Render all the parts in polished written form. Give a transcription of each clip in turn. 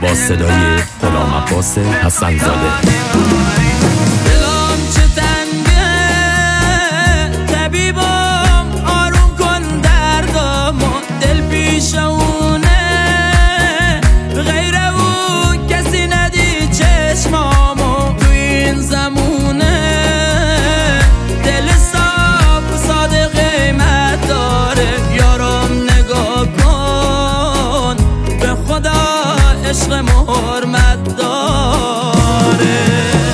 با صدای غلام عباس حسن زاده. دلم چه تنگه طبیبم آروم کن دردامو، دل پیشونه غیر او کسی ندی چشمامو، تو این زمونه دل صاف و صادق قیمت داره، یارم نگاه کن به خدا عشق حرمت داره.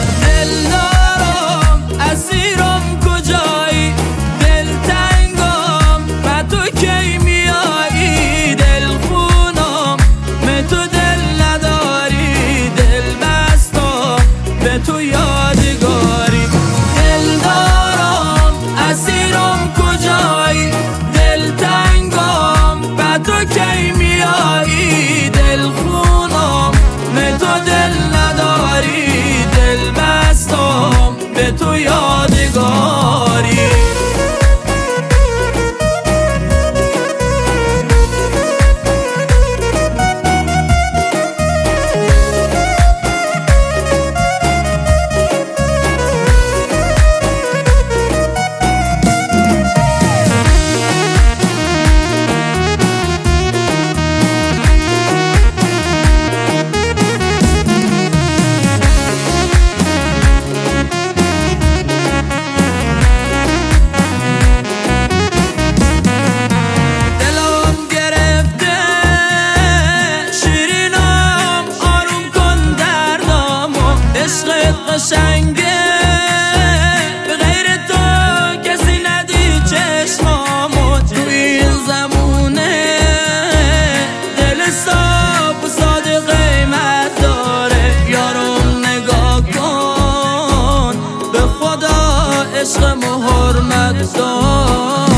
دلدارم اسیرم کجایی، دل تنگم و تو کی میایی، دل خونم به تو دل نداری، دل بستم به تو یادگاری. دلدارم اسیرم کجایی، دل تنگم و تو کی میایی، دل خونم به تو دل نداری، دل بستم به تو یادگاری. قشنگه به غیر تو کسی ندی چشمامو، تو این زمونه دل صاف و صادق قیمت داره، یارم نگاه کن به خدا عشق حرمت داره.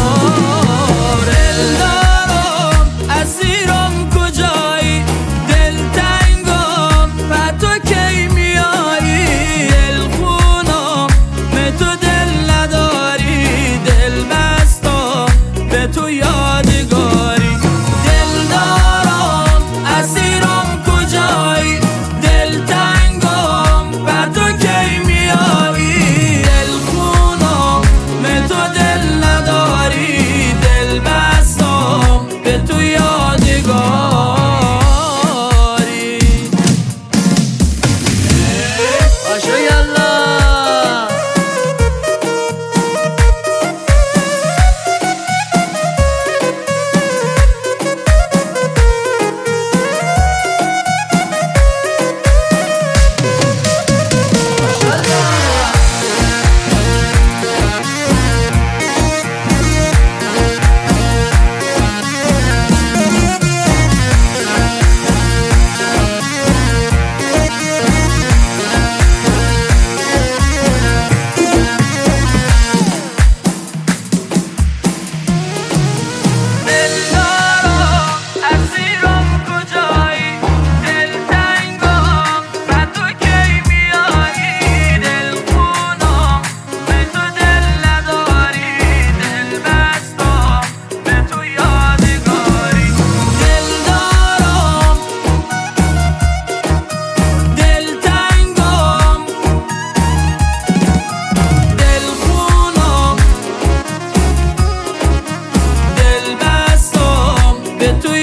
دلدارم اسیرم کجایی، دل تنگم و تو کی میایی، تو یادگاری. دلدارم اسیرم کجایی، دل تنگم و تو کی میایی، دل خونم به تو دل نداری، دل بستم به تو یادگاری. باشو یالله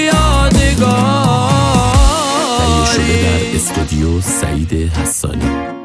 استودیو سعید حسانی.